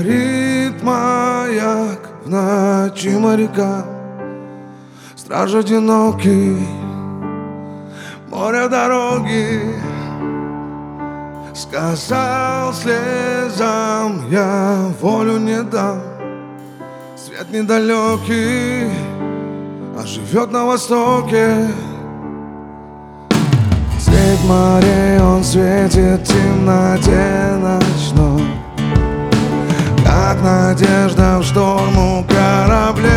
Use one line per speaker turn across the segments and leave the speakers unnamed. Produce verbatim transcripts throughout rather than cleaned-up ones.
Горит маяк в ночи моряка, страж одинокий, море дороги. Сказал слезам, я волю не дам. Свет недалекий, а живет на востоке. Свет морей, он светит в темноте ночной, как надежда в шторм у кораблей.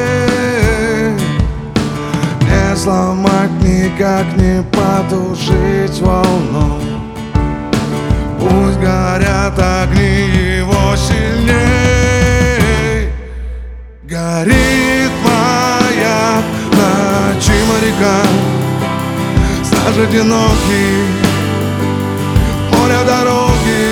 Не сломать, никак не потушить волну. Пусть горят огни его сильней. Горит маяк в ночи моряка, страж одинокий, море дороги.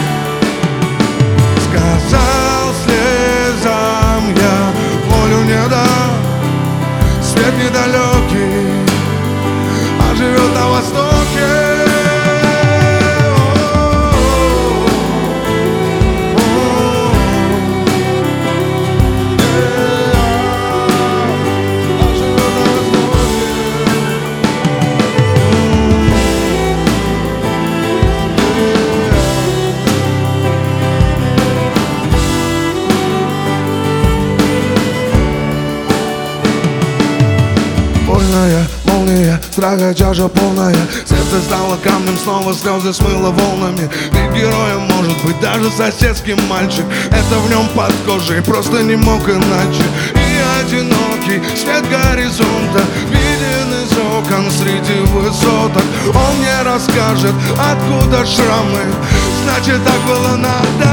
Сказал слезам, я волю не дам. Свет недалекий, а живет на востоке. Молния, страха чаша полная. Сердце стало камнем, снова слезы смыло волнами. Ведь героем может быть даже соседский мальчик. Это в нем под кожей, просто не мог иначе. И одинокий свет горизонта виден из окон среди высоток. Он мне расскажет, откуда шрамы, значит так было надо.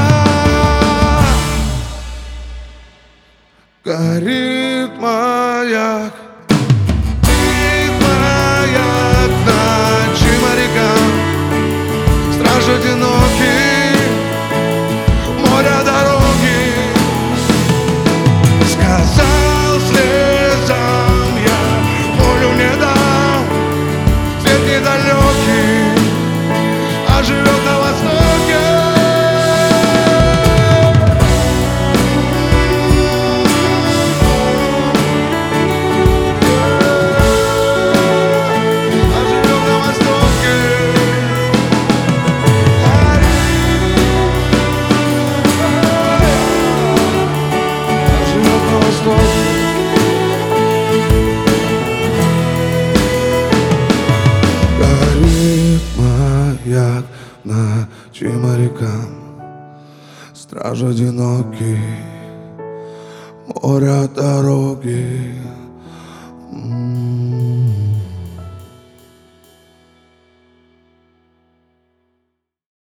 Горит маяк, страж одинокий, море дороги. Сказал слезам, я волю не дам. Свет недалекий, а живет на востоке. Горит маяк в ночи морякам, страж одинокий, море дороги. М-м-м.